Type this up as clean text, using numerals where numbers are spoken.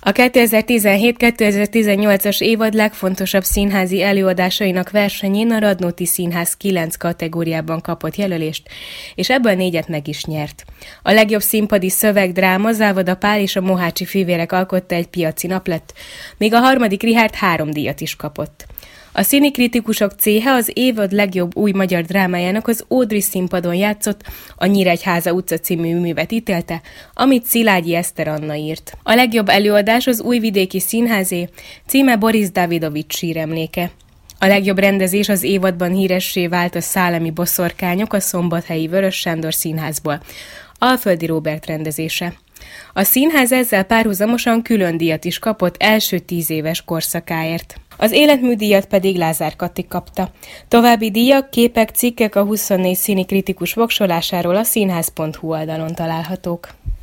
A 2017-2018-as évad legfontosabb színházi előadásainak versenyén a Radnóti Színház 9 kategóriában kapott jelölést, és ebből 4-et meg is nyert. A legjobb színpadi szöveg-dráma Závoda Pál és a Mohácsi fivérek alkotta egy piaci nap lett, míg a harmadik Richárd 3 díjat is kapott. A színikritikusok céhe az évad legjobb új magyar drámájának az Ódri színpadon játszott, a Nyíregyháza utca című művet ítélte, amit Szilágyi Eszter Anna írt. A legjobb előadás az Újvidéki Színházé, címe Boris Davidovics síremléke. A legjobb rendezés az évadban híressé vált a Szálemi boszorkányok a Szombathelyi Vörös Sándor Színházból, Alföldi Róbert rendezése. A színház ezzel párhuzamosan külön díjat is kapott első 10 éves korszakáért. Az életműdíjat pedig Lázár Kati kapta. További díjak, képek, cikkek a 24 színi kritikus voksolásáról a színház.hu oldalon találhatók.